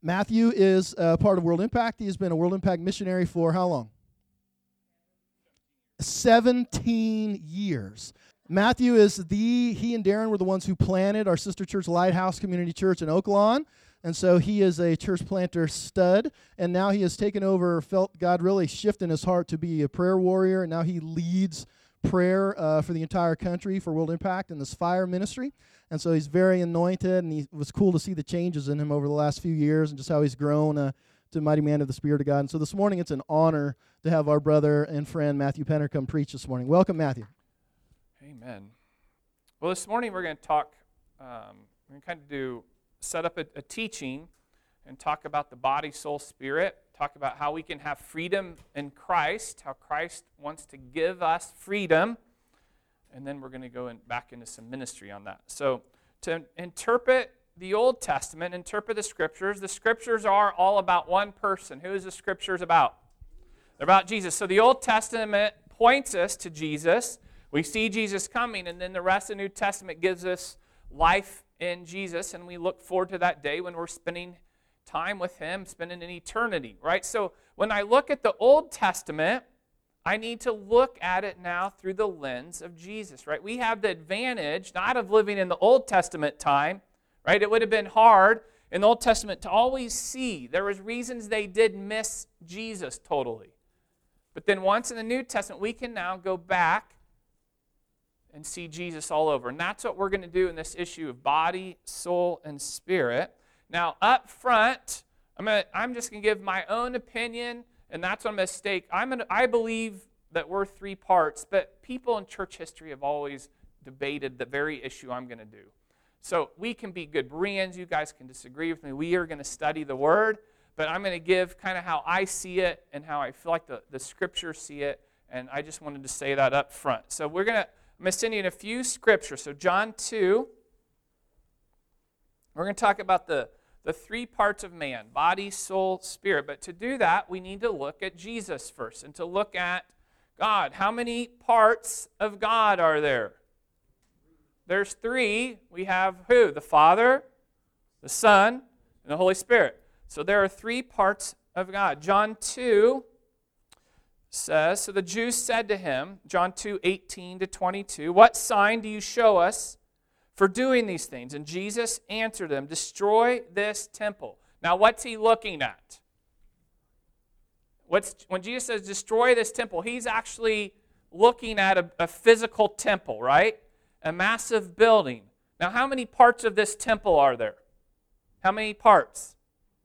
Matthew is part of World Impact. He has been a World Impact missionary for how long? 17 years. Matthew he and Darren were the ones who planted our sister church, Lighthouse Community Church in Oak Lawn. And so he is a church planter stud, and now he has taken over, felt God really shift in his heart to be a prayer warrior, and now he leads prayer for the entire country for World Impact and this fire ministry. And so he's very anointed, and it was cool to see the changes in him over the last few years and just how he's grown to a mighty man of the Spirit of God. And so this morning it's an honor to have our brother and friend Matthew Penner come preach this morning. Welcome, Matthew. Amen. Well, this morning we're going to talk, we're going to set up a teaching and talk about the body, soul, spirit, talk about how we can have freedom in Christ, how Christ wants to give us freedom, and then we're going to go back into some ministry on that. So to interpret the Old Testament, interpret the Scriptures are all about one person. Who is the Scriptures about? They're about Jesus. So the Old Testament points us to Jesus. We see Jesus coming, and then the rest of the New Testament gives us life in Jesus, and we look forward to that day when we're spending time with Him, spending an eternity, right? So when I look at the Old Testament, I need to look at it now through the lens of Jesus, right? We have the advantage not of living in the Old Testament time, right? It would have been hard in the Old Testament to always see. There was reasons they did miss Jesus totally. But then once in the New Testament, we can now go back and see Jesus all over. And that's what we're going to do in this issue of body, soul, and spirit. Now, up front, I'm just going to give my own opinion, and that's a mistake. I believe that we're three parts, but people in church history have always debated the very issue I'm going to do. So we can be good Bereans. You guys can disagree with me. We are going to study the Word, but I'm going to give kind of how I see it and how I feel like the Scriptures see it, and I just wanted to say that up front. So I'm going to send you in a few scriptures. So John 2, we're going to talk about the three parts of man, body, soul, spirit. But to do that, we need to look at Jesus first and to look at God. How many parts of God are there? There's three. We have who? The Father, the Son, and the Holy Spirit. So there are three parts of God. John 2 says, so the Jews said to him, John 2:18-22, what sign do you show us for doing these things? And Jesus answered them, destroy this temple. Now what's he looking at? When Jesus says destroy this temple, he's actually looking at a physical temple, right? A massive building. Now how many parts of this temple are there? How many parts?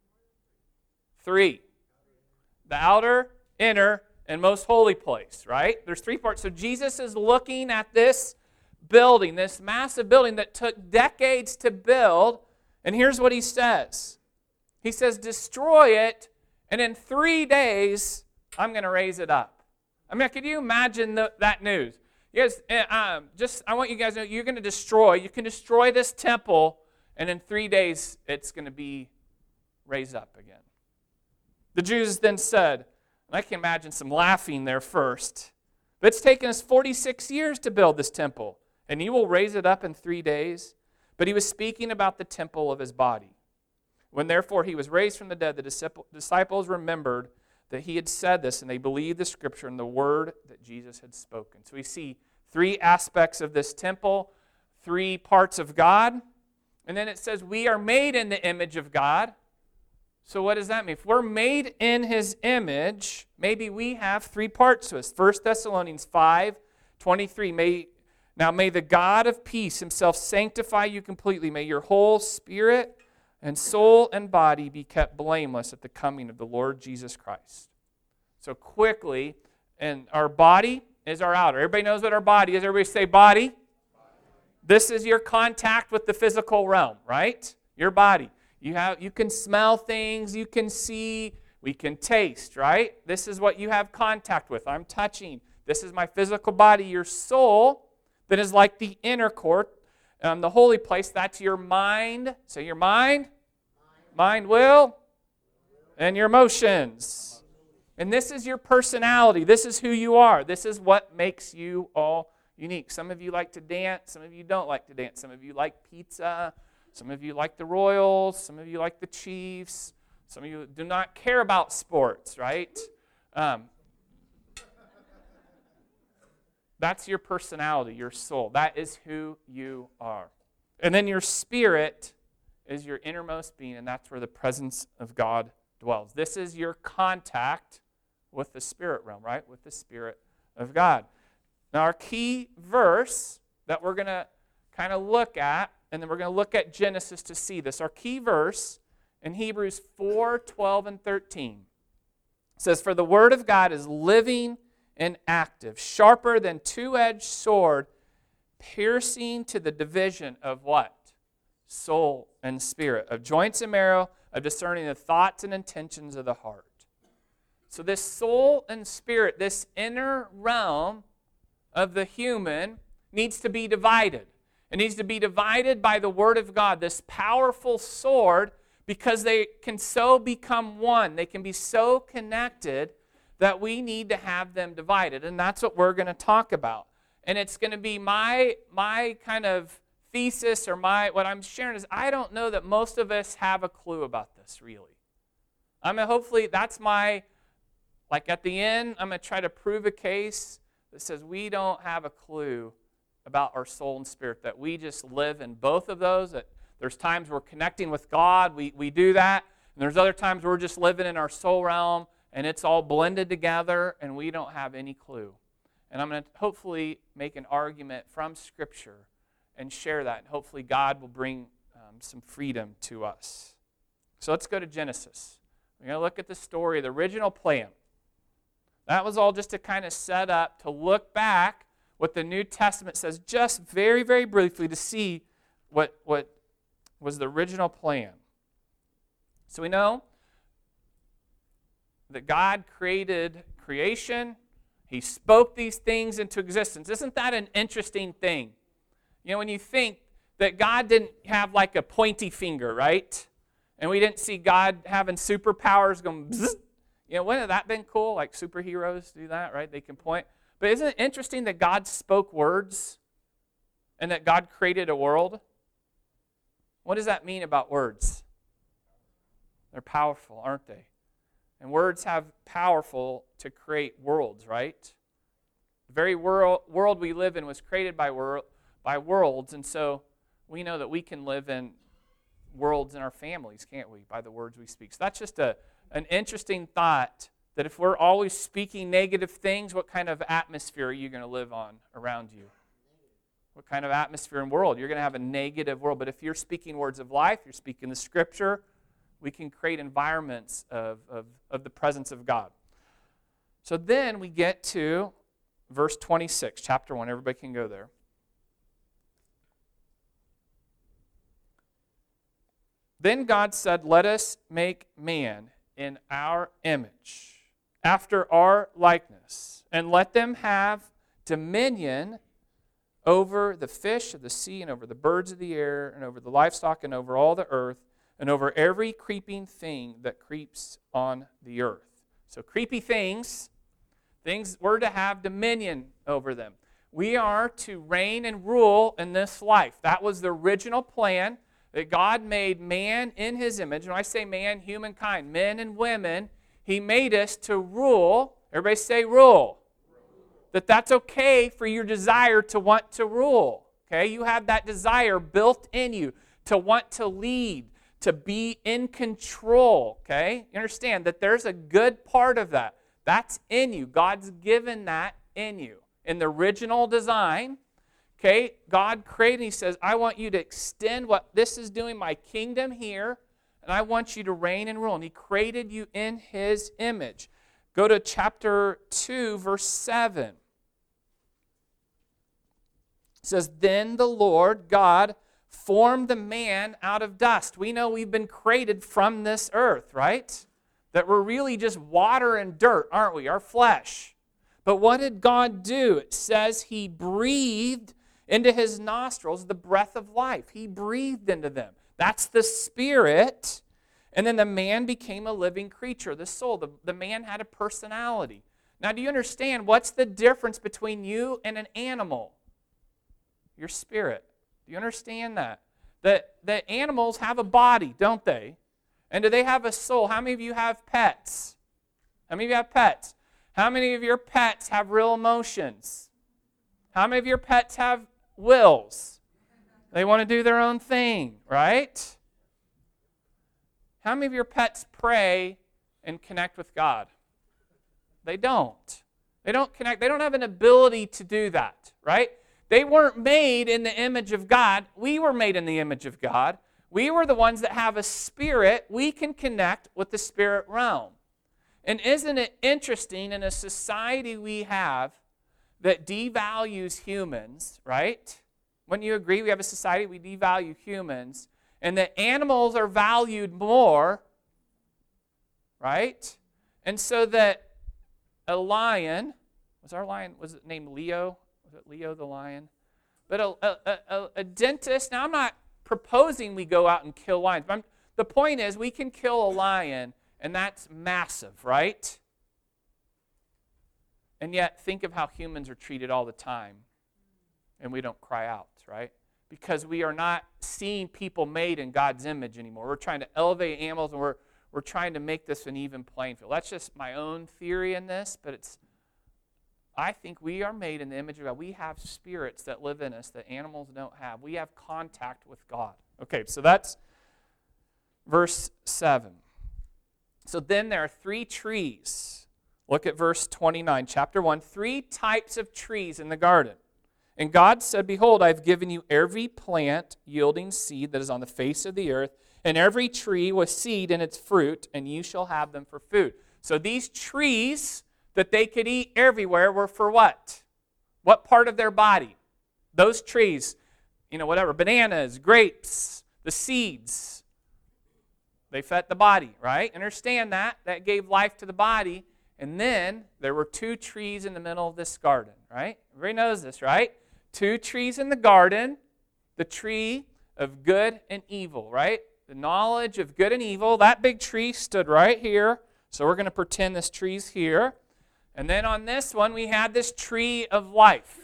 3. The outer, inner, and most holy place, right? There's 3 parts. So Jesus is looking at this building, this massive building that took decades to build, and here's what he says. He says, destroy it, and in 3 days, I'm going to raise it up. I mean, could you imagine that news? Yes, I want you guys to know, you can destroy this temple, and in 3 days, it's going to be raised up again. The Jews then said, and I can imagine some laughing there first, but it's taken us 46 years to build this temple, and you will raise it up in 3 days. But he was speaking about the temple of his body. When therefore he was raised from the dead, the disciples remembered that he had said this, and they believed the scripture and the word that Jesus had spoken. So we see 3 aspects of this temple, 3 parts of God, and then it says we are made in the image of God. So what does that mean? If we're made in His image, maybe we have 3 parts to us. 1 Thessalonians 5:23. May the God of peace Himself sanctify you completely. May your whole spirit and soul and body be kept blameless at the coming of the Lord Jesus Christ. So quickly, and our body is our outer. Everybody knows what our body is. Everybody say body. This is your contact with the physical realm, right? Your body. You can smell things, you can see, we can taste, right? This is what you have contact with. I'm touching. This is my physical body. Your soul, that is like the inner court, the holy place, that's your mind. Say your mind, will, and your emotions. And this is your personality. This is who you are. This is what makes you all unique. Some of you like to dance. Some of you don't like to dance. Some of you like pizza. Some of you like the Royals, some of you like the Chiefs, Some of you do not care about sports, right? That's your personality, your soul. That is who you are. And then your spirit is your innermost being, and that's where the presence of God dwells. This is your contact with the spirit realm, right? With the Spirit of God. Now, our key verse that we're going to kind of look at, and then we're going to look at Genesis to see this. Our key verse in Hebrews 4:12 and 13 says, "For the word of God is living and active, sharper than two-edged sword, piercing to the division of" what? Soul and spirit, of joints and marrow, of discerning the thoughts and intentions of the heart. So this soul and spirit, this inner realm of the human, needs to be divided. It needs to be divided by the Word of God, this powerful sword, because they can so become one. They can be so connected that we need to have them divided. And that's what we're going to talk about. And it's going to be my kind of thesis, or what I'm sharing is, I don't know that most of us have a clue about this, really. I mean, hopefully that's at the end, I'm going to try to prove a case that says we don't have a clue about our soul and spirit, that we just live in both of those, that there's times we're connecting with God, we do that, and there's other times we're just living in our soul realm, and it's all blended together, and we don't have any clue. And I'm going to hopefully make an argument from Scripture and share that, and hopefully God will bring some freedom to us. So let's go to Genesis. We're going to look at the story, the original plan. That was all just to kind of set up, to look back what the New Testament says, just very, very briefly, to see what was the original plan. So we know that God created creation. He spoke these things into existence. Isn't that an interesting thing? You know, when you think that God didn't have like a pointy finger, right? And we didn't see God having superpowers going bzzz. You know, wouldn't that been cool? Like superheroes do that, right? They can point. But isn't it interesting that God spoke words and that God created a world? What does that mean about words? They're powerful, aren't they? And words have powerful to create worlds, right? The very world we live in was created by worlds, and so we know that we can live in worlds in our families, can't we, by the words we speak. So that's just an interesting thought, that if we're always speaking negative things, what kind of atmosphere are you going to live on around you? What kind of atmosphere and world? You're going to have a negative world. But if you're speaking words of life, you're speaking the Scripture, we can create environments of the presence of God. So then we get to verse 26, chapter 1. Everybody can go there. Then God said, "Let us make man in our image, after our likeness, and let them have dominion over the fish of the sea, and over the birds of the air, and over the livestock, and over all the earth, and over every creeping thing that creeps on the earth." So creepy things, we're to have dominion over them. We are to reign and rule in this life. That was the original plan, that God made man in His image. When I say man, humankind, men and women, He made us to rule. Everybody say rule. That's okay for your desire to want to rule. Okay, you have that desire built in you to want to lead, to be in control. Okay, you understand that there's a good part of that. That's in you. God's given that in you. In the original design, okay, God created, He says, I want you to extend what this is doing, my kingdom here, and I want you to reign and rule. And He created you in His image. Go to chapter 2, verse 7. It says, "Then the Lord God formed the man out of dust." We know we've been created from this earth, right? That we're really just water and dirt, aren't we? Our flesh. But what did God do? It says He breathed into His nostrils the breath of life. He breathed into them. That's the spirit. And then the man became a living creature, the soul. The man had a personality. Now, do you understand what's the difference between you and an animal? Your spirit. Do you understand that? The animals have a body, don't they? And do they have a soul? How many of you have pets? How many of you have pets? How many of your pets have real emotions? How many of your pets have wills? They want to do their own thing, right? How many of your pets pray and connect with God? They don't. They don't connect. They don't have an ability to do that, right? They weren't made in the image of God. We were made in the image of God. We were the ones that have a spirit. We can connect with the spirit realm. And isn't it interesting in a society we have that devalues humans, right? Wouldn't you agree we have a society we devalue humans and that animals are valued more, right? And so that a lion, was it named Leo? Was it Leo the lion? But a dentist, now I'm not proposing we go out and kill lions, but the point is we can kill a lion, and that's massive, right? And yet think of how humans are treated all the time, and we don't cry out, right? Because we are not seeing people made in God's image anymore. We're trying to elevate animals, and we're trying to make this an even playing field. That's just my own theory in this, but I think we are made in the image of God. We have spirits that live in us that animals don't have. We have contact with God. Okay, so that's verse 7. So then there are 3 trees. Look at verse 29, chapter 1. 3 types of trees in the garden. And God said, behold, I've given you every plant yielding seed that is on the face of the earth, and every tree with seed in its fruit, and you shall have them for food. So these trees that they could eat everywhere were for what? What part of their body? Those trees, whatever, bananas, grapes, the seeds, they fed the body, right? Understand that. That gave life to the body. And then there were 2 trees in the middle of this garden, right? Everybody knows this, right? 2 trees in the garden, the tree of good and evil, right? The knowledge of good and evil. That big tree stood right here. So we're going to pretend this tree's here. And then on this one, we had this tree of life.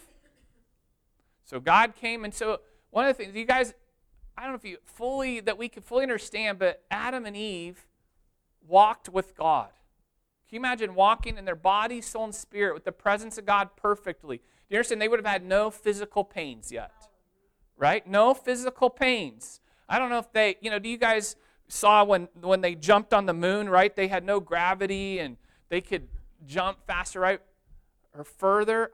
So God came, and so one of the things, you guys, I don't know if we could fully understand, but Adam and Eve walked with God. Can you imagine walking in their body, soul, and spirit with the presence of God perfectly? Do you understand? They would have had no physical pains yet, right? No physical pains. I don't know if do you guys saw when they jumped on the moon, right? They had no gravity, and they could jump faster, right? Or further.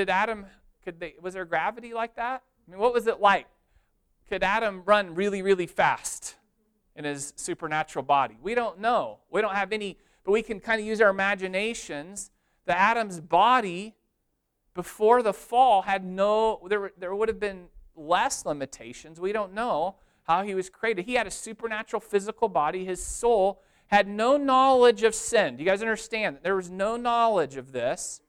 Was there gravity like that? I mean, what was it like? Could Adam run really, really fast in his supernatural body? We don't know. We don't have any, but we can kind of use our imaginations. The Adam's body before the fall had there would have been less limitations. We don't know how he was created. He had a supernatural physical body. His soul had no knowledge of sin. Do you guys understand that there was no knowledge of this?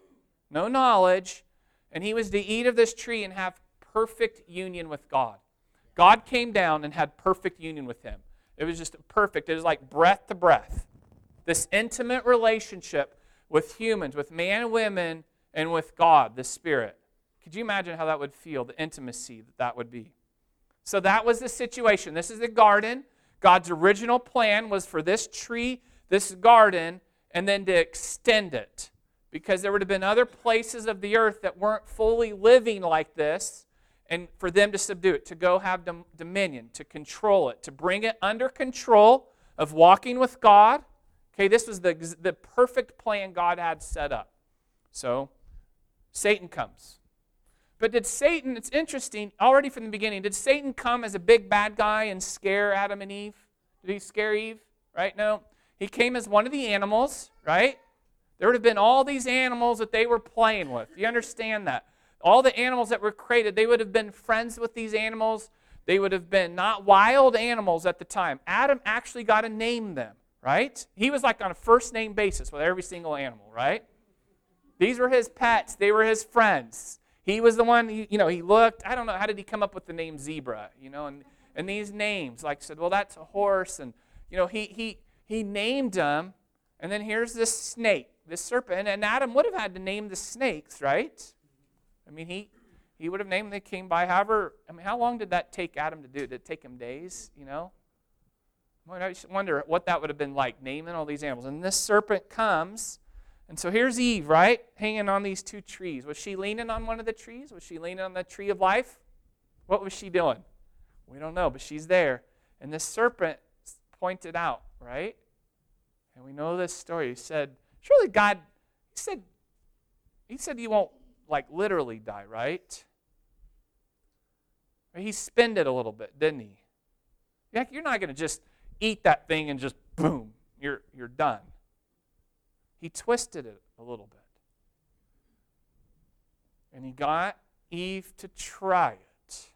No knowledge. And he was to eat of this tree and have perfect union with God. God came down and had perfect union with him. It was just perfect. It was like breath to breath. This intimate relationship with humans, with man and women, and with God, the Spirit. Could you imagine how that would feel, the intimacy that would be? So that was the situation. This is the garden. God's original plan was for this tree, this garden, and then to extend it. Because there would have been other places of the earth that weren't fully living like this, and for them to subdue it, to go have dominion, to control it, to bring it under control of walking with God. Okay, this was the perfect plan God had set up. So, Satan comes. But did Satan, it's interesting, already from the beginning, did Satan come as a big bad guy and scare Adam and Eve? Did he scare Eve? Right? No. He came as one of the animals, right? There would have been all these animals that they were playing with. You understand that? All the animals that were created, they would have been friends with these animals. They would have been not wild animals at the time. Adam actually got to name them, right? He was like on a first name basis with every single animal, right? These were his pets. They were his friends. He was the one, he looked, I don't know, how did he come up with the name zebra, and these names, like said, well, that's a horse, and, he named them, and then here's this snake, this serpent, and Adam would have had to name the snakes, right? I mean, he would have named them, they came by, however, how long did that take Adam to do? Did it take him days, I just wonder what that would have been like, naming all these animals. And this serpent comes, and so here's Eve, right, hanging on these two trees. Was she leaning on one of the trees? Was she leaning on the tree of life? What was she doing? We don't know, but she's there. And this serpent pointed out, right? And we know this story. He said, surely God, he said you won't, like, literally die, right? He spinned it a little bit, didn't he? You're not going to just eat that thing and just, boom, you're done. He twisted it a little bit. And he got Eve to try it.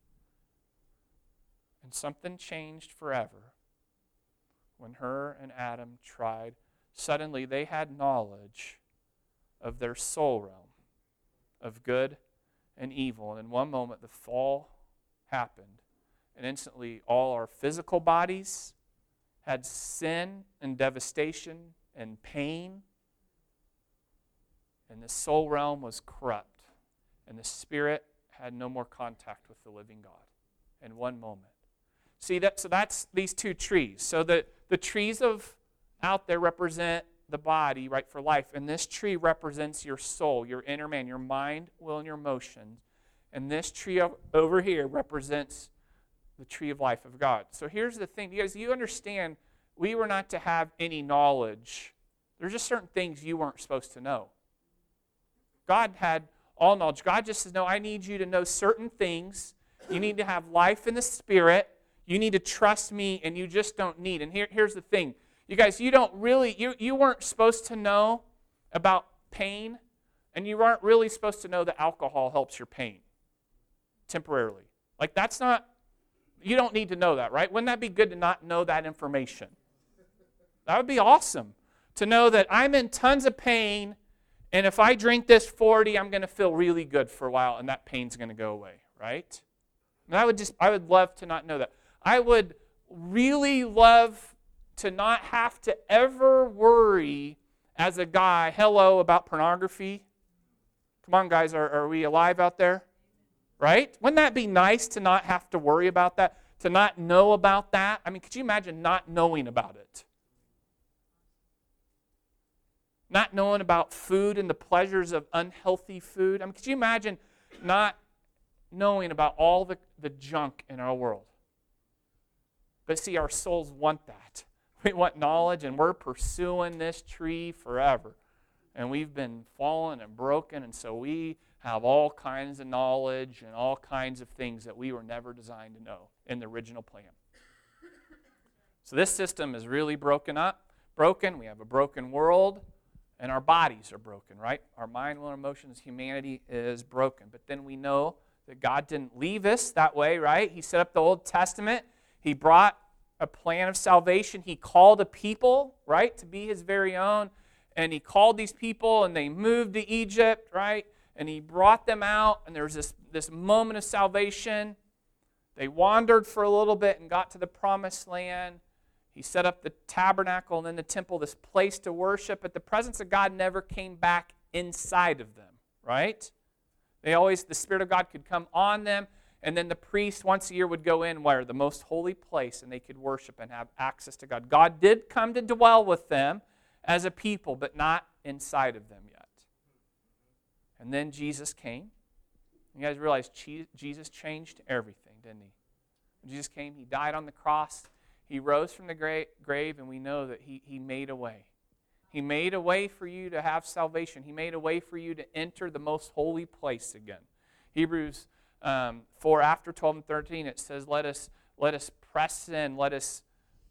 And something changed forever when her and Adam tried. Suddenly they had knowledge of their soul realm, of good and evil. And in one moment the fall happened. And instantly all our physical bodies had sin and devastation and pain. And the soul realm was corrupt. And the spirit had no more contact with the living God in one moment. See, so that's these two trees. So the trees of out there represent the body, right, for life. And this tree represents your soul, your inner man, your mind, will, and your emotions. And this tree over here represents the tree of life of God. So here's the thing. You understand, we were not to have any knowledge. There's just certain things you weren't supposed to know. God had all knowledge. God just says, no, I need you to know certain things. You need to have life in the Spirit. You need to trust me, and you just don't need. And here's the thing. You guys, you weren't supposed to know about pain, and you weren't really supposed to know that alcohol helps your pain temporarily. Like, that's not, you don't need to know that, right? Wouldn't that be good to not know that information? That would be awesome to know that I'm in tons of pain, and if I drink this 40, I'm going to feel really good for a while, and that pain's going to go away, right? And I would love to not know that. I would really love to not have to ever worry as a guy, about pornography. Come on, guys, are we alive out there? Right? Wouldn't that be nice to not have to worry about that, to not know about that? I mean, could you imagine not knowing about it? Not knowing about food and the pleasures of unhealthy food. I mean, could you imagine not knowing about all the junk in our world? But see, our souls want that. We want knowledge, and we're pursuing this tree forever. And we've been fallen and broken, and so we have all kinds of knowledge and all kinds of things that we were never designed to know in the original plan. So this system is really broken. We have a broken world, and our bodies are broken, right? Our mind, will, and emotions, humanity is broken. But then we know that God didn't leave us that way, right? He set up the Old Testament. He brought a plan of salvation. He called a people, right, to be his very own. And he called these people, and they moved to Egypt, right? And he brought them out, and there was this moment of salvation. They wandered for a little bit and got to the promised land. He set up the tabernacle and then the temple, this place to worship. But the presence of God never came back inside of them, right? The Spirit of God could come on them, and then the priest once a year would go in where? The most holy place, and they could worship and have access to God. God did come to dwell with them as a people, but not inside of them yet. And then Jesus came. You guys realize Jesus changed everything, didn't he? When Jesus came, he died on the cross. He rose from the grave, and we know that he made a way. He made a way for you to have salvation. He made a way for you to enter the most holy place again. Hebrews 4, after 12 and 13, it says, let us press in, let us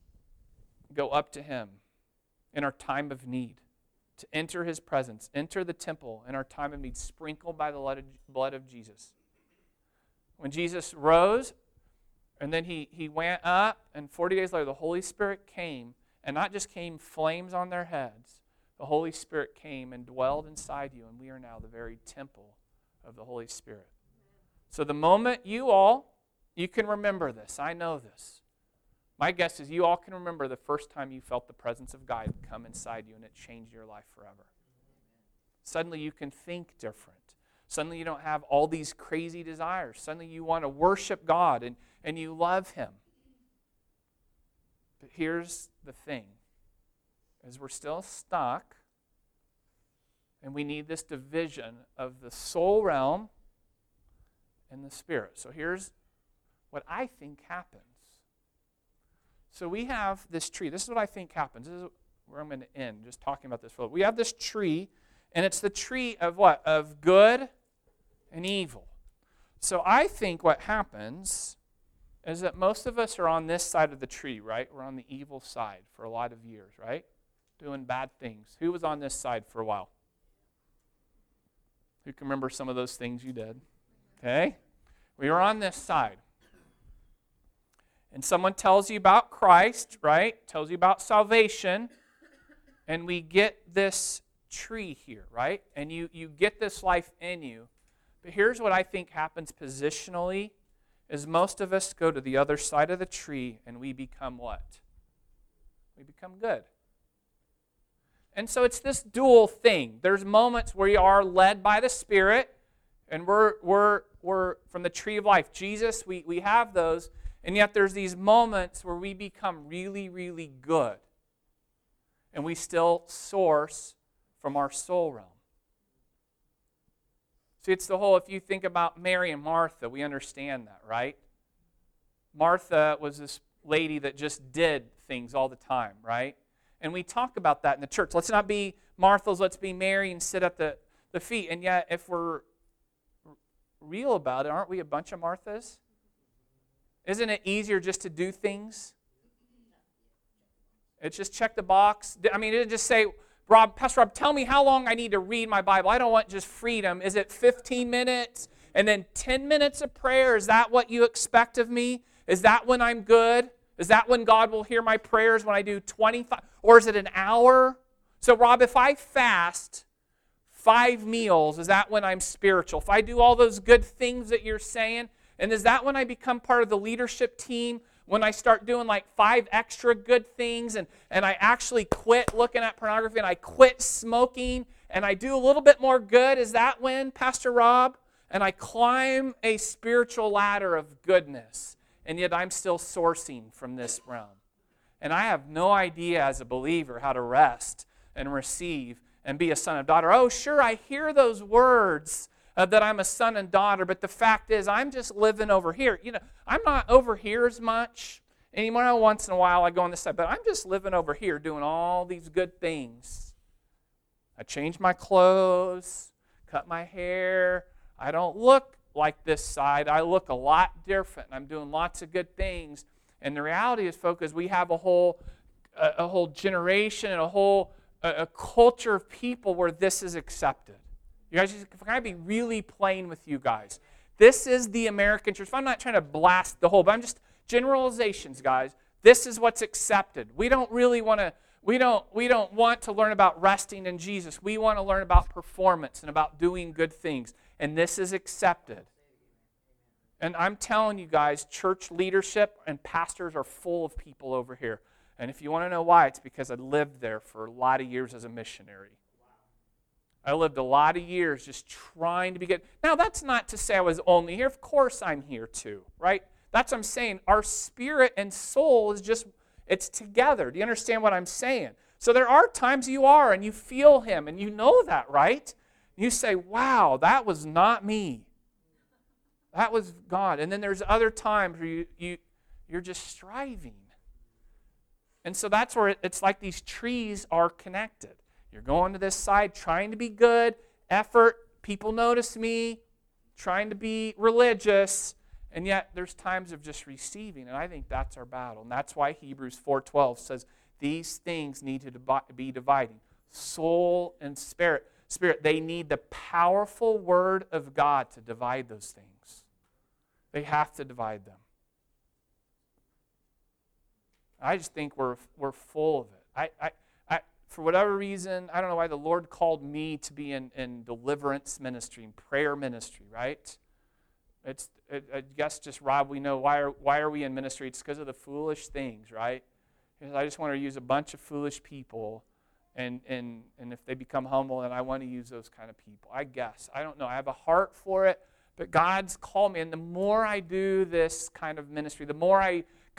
go up to him in our time of need, to enter his presence, enter the temple in our time of need, sprinkled by the blood of Jesus. When Jesus rose, and then he went up, and 40 days later the Holy Spirit came, and not just came flames on their heads. The Holy Spirit came and dwelled inside you, and we are now the very temple of the Holy Spirit. So the moment you can remember this. I know this. My guess is you all can remember the first time you felt the presence of God come inside you and it changed your life forever. Suddenly you can think different. Suddenly you don't have all these crazy desires. Suddenly you want to worship God and you love him. But here's the thing, is we're still stuck, and we need this division of the soul realm and the spirit. So here's what I think happens. So we have this tree. This is what I think happens. This is where I'm going to end, just talking about this. We have this tree, and it's the tree of what? Of good and evil. So I think what happens is that most of us are on this side of the tree, right? We're on the evil side for a lot of years, right? Doing bad things. Who was on this side for a while? Who can remember some of those things you did? Okay? We were on this side. And someone tells you about Christ, right? Tells you about salvation. And we get this tree here, right? And you get this life in you. But here's what I think happens positionally, is most of us go to the other side of the tree and we become what? We become good. And so it's this dual thing. There's moments where you are led by the Spirit, and we're from the tree of life. Jesus, we have those. And yet there's these moments where we become really, really good. And we still source from our soul realm. See, it's the whole, if you think about Mary and Martha, we understand that, right? Martha was this lady that just did things all the time, right? And we talk about that in the church. Let's not be Marthas, let's be Mary and sit at the feet. And yet, if we're real about it, aren't we a bunch of Marthas? Isn't it easier just to do things? It's just check the box. I mean, it just say, Pastor Rob, tell me how long I need to read my Bible. I don't want just freedom. Is it 15 minutes and then 10 minutes of prayer? Is that what you expect of me? Is that when I'm good? Is that when God will hear my prayers, when I do 25? Or is it an hour? So, Rob, if I fast 5 meals, is that when I'm spiritual? If I do all those good things that you're saying, and is that when I become part of the leadership team? When I start doing like 5 extra good things and I actually quit looking at pornography and I quit smoking and I do a little bit more good, is that when, Pastor Rob? And I climb a spiritual ladder of goodness, and yet I'm still sourcing from this realm. And I have no idea as a believer how to rest and receive and be a son and daughter. Oh, sure, I hear those words that I'm a son and daughter, but the fact is I'm just living over here. You know, I'm not over here as much anymore. Once in a while I go on this side, but I'm just living over here doing all these good things. I change my clothes, cut my hair. I don't look like this side. I look a lot different. I'm doing lots of good things. And the reality is, folks, we have a whole generation and a whole culture of people where this is accepted. You guys, can I be really plain with you guys? This is the American church. I'm not trying to blast the whole, but I'm just generalizations, guys. This is what's accepted. We don't really want to. We don't want to learn about resting in Jesus. We want to learn about performance and about doing good things. And this is accepted. And I'm telling you guys, church leadership and pastors are full of people over here. And if you want to know why, it's because I lived there for a lot of years as a missionary. I lived a lot of years just trying to be good. Now, that's not to say I was only here. Of course I'm here too, right? That's what I'm saying. Our spirit and soul is just, it's together. Do you understand what I'm saying? So there are times you are and you feel Him and you know that, right? You say, wow, that was not me. That was God. And then there's other times where you're just striving. And so that's where it's like these trees are connected. You're going to this side, trying to be good, effort, people notice me, trying to be religious, and yet there's times of just receiving, and I think that's our battle. And that's why Hebrews 4:12 says these things need to be dividing. Soul and spirit. They need the powerful Word of God to divide those things. They have to divide them. I just think we're full of it. For whatever reason, I don't know why the Lord called me to be in deliverance ministry, in prayer ministry, right? I guess just, Rob, we know why are we in ministry? It's because of the foolish things, right? Because I just want to use a bunch of foolish people, and if they become humble, then I want to use those kind of people. I guess. I don't know. I have a heart for it, but God's called me, and the more I do this kind of ministry, the more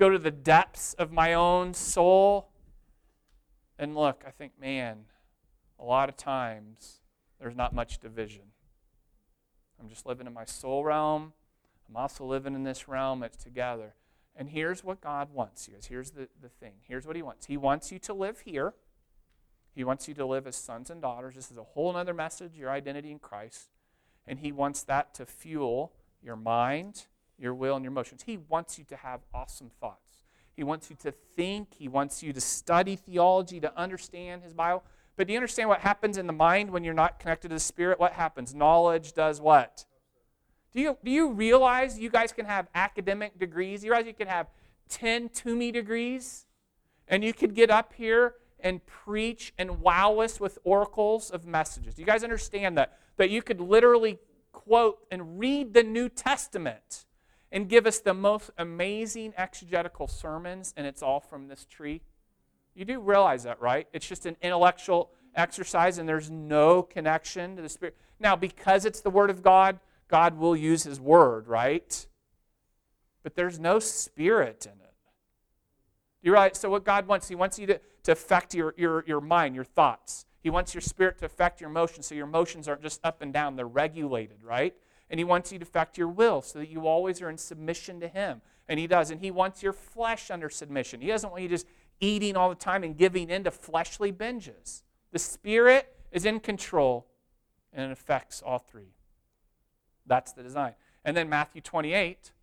go to the depths of my own soul and look, I think, man, a lot of times there's not much division. I'm just living in my soul realm. I'm also living in this realm. It's together. And here's what God wants, you guys. Here's the thing. Here's what he wants. He wants you to live here. He wants you to live as sons and daughters. This is a whole other message, your identity in Christ. And he wants that to fuel your mind, your will, and your emotions. He wants you to have awesome thoughts. He wants you to think. He wants you to study theology, to understand his Bible. But do you understand what happens in the mind when you're not connected to the Spirit? What happens? Knowledge does what? Do you realize you guys can have academic degrees? You realize you can have 10 Toomey degrees? And you could get up here and preach and wow us with oracles of messages. Do you guys understand that? That you could literally quote and read the New Testament and give us the most amazing exegetical sermons, and it's all from this tree? You do realize that, right? It's just an intellectual exercise, and there's no connection to the Spirit. Now, because it's the Word of God, God will use his Word, right? But there's no Spirit in it. You're right. So what God wants, he wants you to affect your mind, your thoughts. He wants your spirit to affect your emotions, so your emotions aren't just up and down. They're regulated, right? And he wants you to affect your will so that you always are in submission to him. And he does. And he wants your flesh under submission. He doesn't want you just eating all the time and giving in to fleshly binges. The Spirit is in control, and it affects all three. That's the design. And then Matthew 28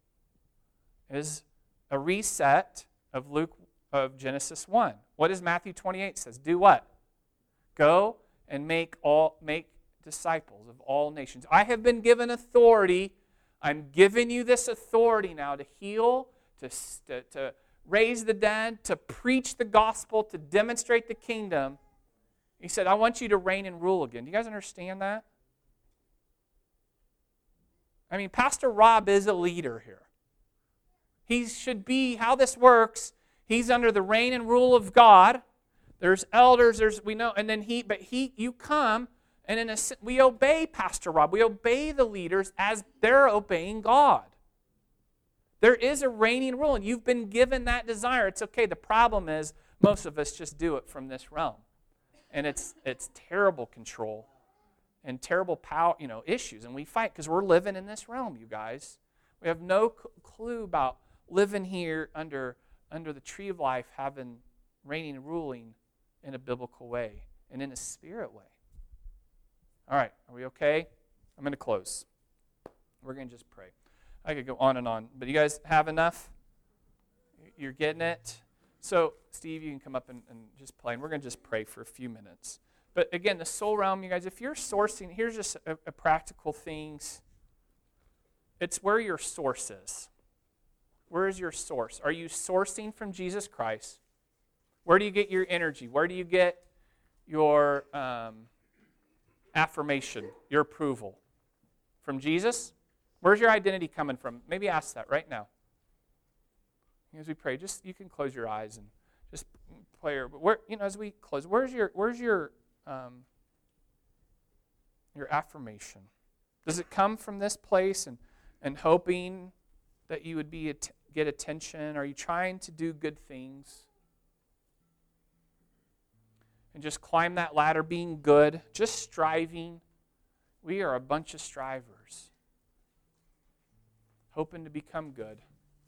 is a reset of Genesis 1. What does Matthew 28 says? Do what? Go and make disciples of all nations. I have been given authority. I'm giving you this authority now to heal, to raise the dead, to preach the gospel, to demonstrate the kingdom. He said, I want you to reign and rule again. Do you guys understand that? I mean, Pastor Rob is a leader here. He should be, how this works, he's under the reign and rule of God. There's elders, we know, and then you come, and we obey Pastor Rob. We obey the leaders as they're obeying God. There is a reigning rule, and you've been given that desire. It's okay. The problem is most of us just do it from this realm. And it's terrible control and terrible power, issues. And we fight because we're living in this realm, you guys. We have no clue about living here under the tree of life, having reigning and ruling in a biblical way and in a spirit way. All right, are we okay? I'm going to close. We're going to just pray. I could go on and on, but you guys have enough? You're getting it? So, Steve, you can come up and just play, and we're going to just pray for a few minutes. But again, the soul realm, you guys, if you're sourcing, here's just a practical things. It's where your source is. Where is your source? Are you sourcing from Jesus Christ? Where do you get your energy? Where do you get your affirmation, your approval? From Jesus? Where's your identity coming from? Maybe ask that right now. As we pray, you can close your eyes and just pray. But as we close, where's your affirmation? Does it come from this place and hoping that you would get attention? Are you trying to do good things? And just climb that ladder, being good, just striving. We are a bunch of strivers, hoping to become good.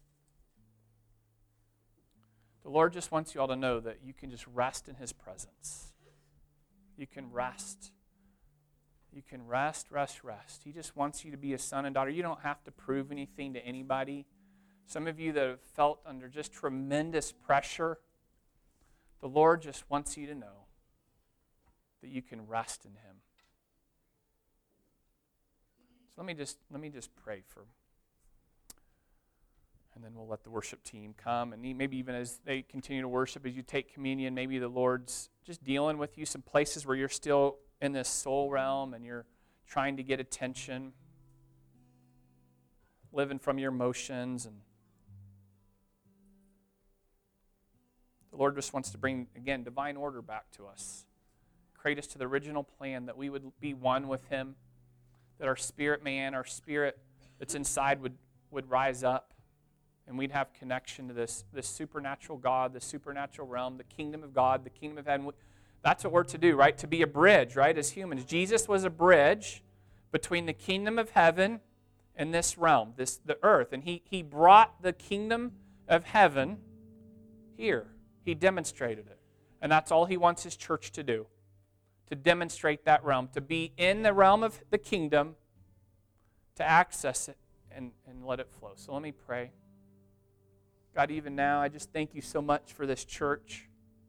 The Lord just wants you all to know that you can just rest in his presence. You can rest. You can rest. He just wants you to be a son and daughter. You don't have to prove anything to anybody. Some of you that have felt under just tremendous pressure, the Lord just wants you to know that you can rest in him. So let me just pray for, and then we'll let the worship team come. And maybe even as they continue to worship, as you take communion, maybe the Lord's just dealing with you some places where you're still in this soul realm and you're trying to get attention, living from your emotions. And the Lord just wants to bring, again, divine order back to us. Create us to the original plan, that we would be one with him, that our spirit man, our spirit that's inside would rise up, and we'd have connection to this supernatural God, the supernatural realm, the kingdom of God, the kingdom of heaven. That's what we're to do, right? To be a bridge, right, as humans. Jesus was a bridge between the kingdom of heaven and this realm, the earth. And he brought the kingdom of heaven here. He demonstrated it. And that's all he wants his church to do, to demonstrate that realm, to be in the realm of the kingdom, to access it and let it flow. So let me pray. God, even now, I just thank you so much for this church.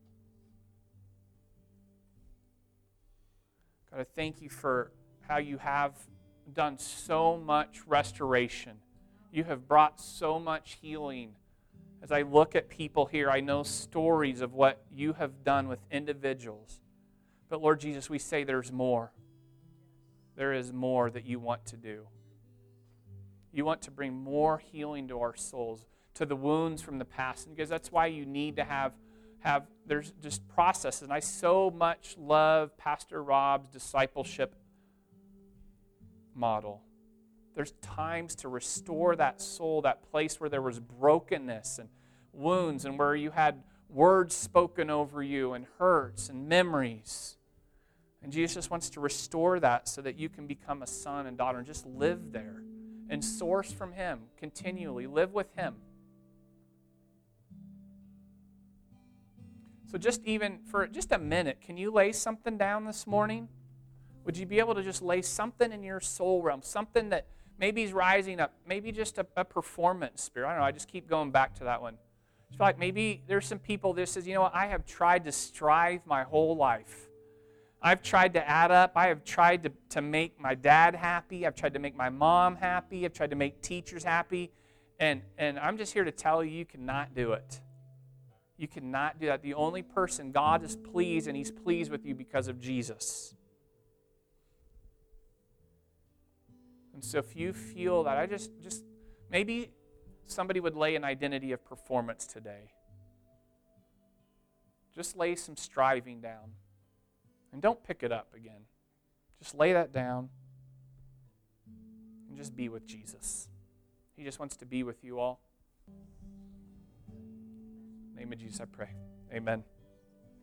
God, I thank you for how you have done so much restoration. You have brought so much healing. As I look at people here, I know stories of what you have done with individuals. But Lord Jesus, we say there's more. There is more that you want to do. You want to bring more healing to our souls, to the wounds from the past. And because that's why you need to have there's just processes. And I so much love Pastor Rob's discipleship model. There's times to restore that soul, that place where there was brokenness and wounds and where you had words spoken over you and hurts and memories. And Jesus just wants to restore that so that you can become a son and daughter and just live there and source from Him continually. Live with Him. So just even for just a minute, can you lay something down this morning? Would you be able to just lay something in your soul realm, something that maybe is rising up, maybe just a performance spirit? I don't know, I just keep going back to that one. I feel like maybe there's some people that says, you know what, I have tried to strive my whole life. I've tried to add up. I have tried to make my dad happy. I've tried to make my mom happy. I've tried to make teachers happy. And I'm just here to tell you, you cannot do it. You cannot do that. The only person God is pleased, and He's pleased with you because of Jesus. And so if you feel that, I just maybe somebody would lay an identity of performance today. Just lay some striving down. And don't pick it up again. Just lay that down and just be with Jesus. He just wants to be with you all. In the name of Jesus, I pray. Amen.